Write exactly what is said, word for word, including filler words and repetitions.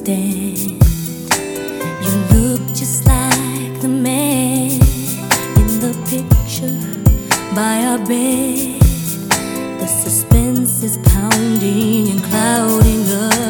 understand. You look just like the man in the picture by our bed. The suspense is pounding and clouding